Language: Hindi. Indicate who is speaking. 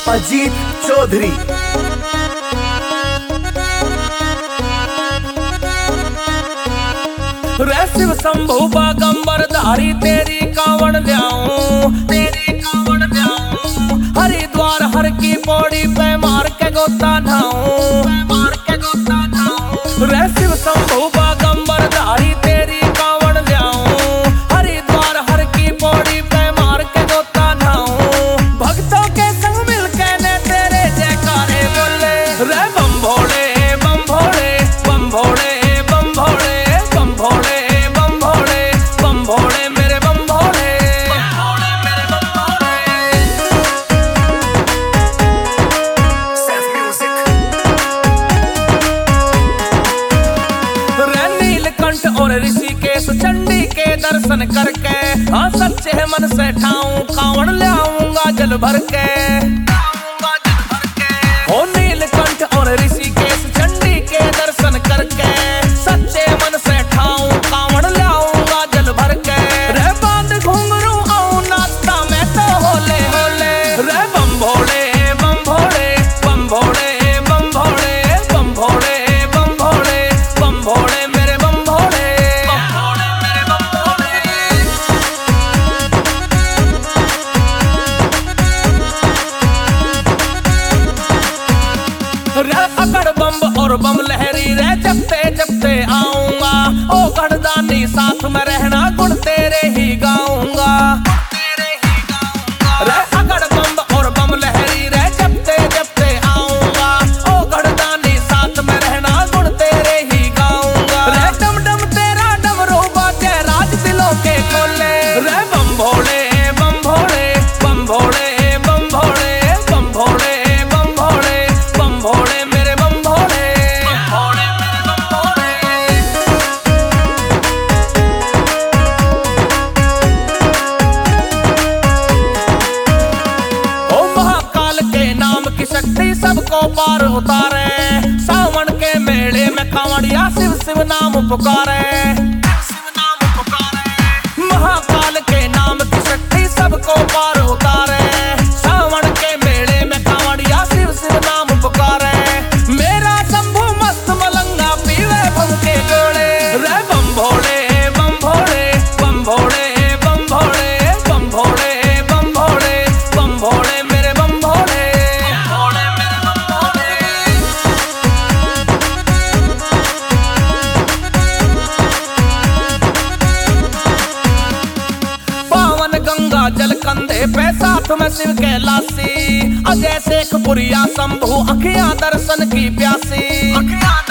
Speaker 1: अजीत चौधरी।
Speaker 2: रे शिव शंभु बागंबर धारी तेरी कावड़ ल्याऊं, तेरी कावड़ ल्याऊं। हरिद्वार हर की पौड़ी पे मार के गोता नहाऊं, मार के गोता नहाऊं। रे शिव शंभु बागंबर धारी तेरी कावड़ ल्याऊं, हरिद्वार हर की पौड़ी पे मार के गोता नहाऊं। भक्तों के संग मिलके ने तेरे जयकारे बोले, रे बम भोले बम भोले बम भोले बम भोले बम भोले बम भोले बम भोले मेरे बम भोले बम भोले मेरे बम भोले। रे नीलकंठ और ऋषिकेश चंडी के दर्शन करके हाँ सच्चे मन से ठाऊं कावड़ ले आऊंगा जल भर के। ओ नीलकंठ और ऋषिकेश चंडी के दर्शन करके सच्चे मन से ठाऊं कावड़ ले आऊंगा जल भर के। रे बांध घुंघरू आऊं नाचता मैं तो होले होले, रे बम भोले बम भोले बम भोले बम भोले बम भोले बम भोले बम भोले मेरे बम भोले बम भोले मेरे बम भोले। रे अकड़ बम और बम लहरी रे जपते जपते आऊंगा, ओ गढ़दानी साथ में रहना गुण तेरे ही गाऊंगा। रे अकड़ बम और बम लहरी रे जपते जपते आऊंगा, ओ गढ़दानी साथ में रहना गुण तेरे ही गाऊंगा। रे डम डम तेरा डमरू बाजे राज दिलों के खोले, रे बम भोले बम भोले बम भोले बम भोले बम भोले बम भोले बम भोले मेरे बम भोले बम भोले मेरे बम भोले। ओ महाकाल के नाम की शक्ति सबको पार उतारे, सावन के मेले में कांवड़िया शिव शिव नाम पुकारे, शिव नाम पुकारे। महाकाल के नाम की शक्ति सबको पार उतारे, सावन के मेले में कांवड़िया शिव शिव नाम पुकारे। मेरा शंभु मस्त मलंगा पीवे भंग के गोले, रे बम भोले बम भोले बम भोले बम भोले बम भोले बम भोले बम भोले मेरे बम भोले बम भोले मेरे बम भोले। पावन गंगा जल कंधे पे साथ में शिव कैलाशी, अजय शेखपुरिया शंभु अखियां दर्शन की प्यासी।